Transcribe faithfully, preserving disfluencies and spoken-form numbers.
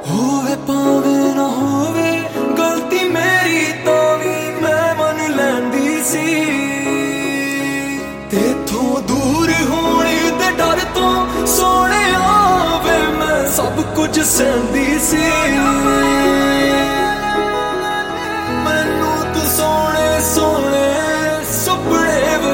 ਹੋਵੇ ਭਾਵੇਂ ਨਾ ਹੋਵੇ ਗਲਤੀ ਮੇਰੀ ਤਾਂ ਵੀ ਮੈਂ ਮੰਨ ਲੈਂਦੀ ਸੀ। ਤੇਥੋਂ ਦੂਰ ਹੋਣ ਦੇ ਡਰ ਤੋਂ ਸੋਹਣਿਆ ਵੇ ਮੈਂ ਸਭ ਕੁਝ ਸਹਿੰਦੀ ਸੀ।